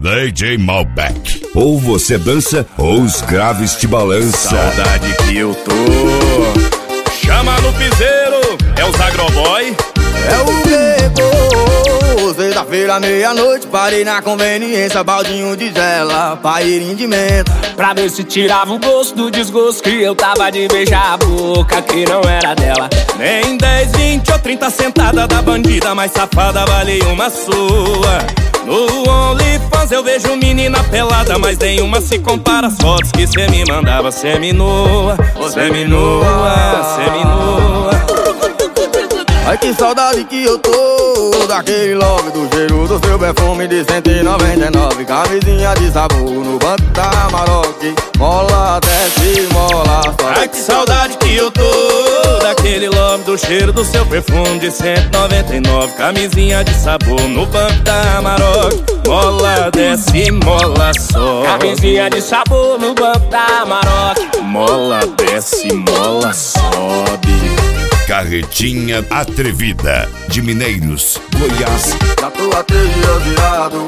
DJ Malbec. Ou você dança ou os graves te balança. Saudade que eu tô. Chama no piseiro, é os agroboy. É o Bebo. Sexta-feira, meia-noite, parei na conveniência, baldinho de gela, pairinho de menta, pra ver se tirava o gosto do desgosto que eu tava de beijar a boca que não era dela. Nem 10, 20 ou 30 sentada da bandida mais safada vale uma sua. No OnlyFans eu vejo menina pelada, mas nenhuma se compara às fotos que cê me mandava seminua, seminua, seminua. Ai que saudade que eu tô daquele love, do cheiro do seu perfume de 199, camisinha de sabor no banco da Maroc, mola desce, mola sobe. Ai que saudade que eu tô daquele love, do cheiro do seu perfume de 199, camisinha de sabor no banco da Maroc, mola desce, mola sobe. Camisinha de sabor no banco da Maroc, mola desce, mola sobe. Carretinha Atrevida de Mineiros, Goiás. Já tô há 3 dias virado.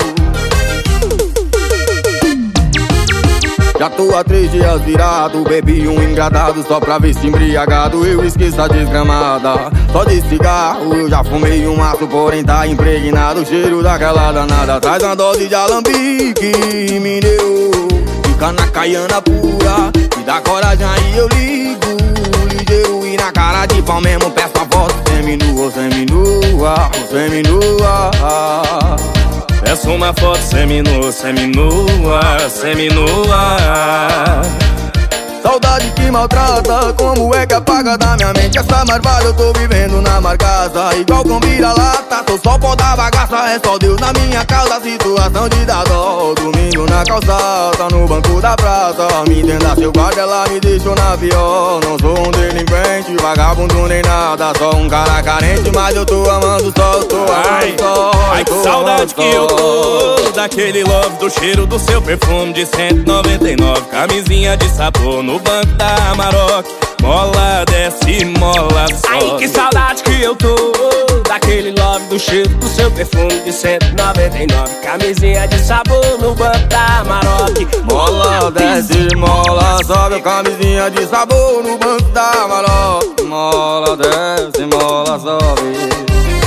Já tô há 3 dias virado. Bebi um engradado só pra ver se embriagado eu esqueço a desgramada. Só de cigarro eu já fumei um maço, porém tá impregnado o cheiro daquela danada. Traz uma dose de alambique, me deu. Fica na caiana pura, me dá coragem aí eu ligo. Ligeiro e na cara de pau mesmo peço a foto. Seminua, seminua, seminua. Peço uma foto seminua, seminua, seminua. Saudade que maltrata, como é que apaga da minha mente essa marvada? Eu tô vivendo na marcaça, igual com vira-lata. Tô só pó da bagaça, é só Deus na minha causa. Situação de dar dó, domingo na calçada, no banco da praça. Me entenda seu guarda, ela me deixou na pior. Não sou um delinquente, vagabundo nem nada, só um cara carente, mas eu tô amando só, eu tô amando só. Ai que saudade que eu tô daquele love, do cheiro do seu perfume de 199, camisinha de sabor no banco da Maroc, mola desce, mola sobe. Ai que saudade que eu tô daquele love, do cheiro do seu perfume de 199, camisinha de sabor no banco da Maroc, mola desce, mola sobe. Camisinha de sabor no banco da Maroc, mola desce, mola sobe.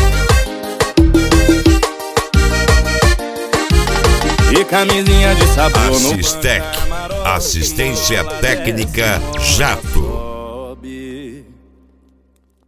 E camisinha de sabor no Assistec, assistência técnica Jato.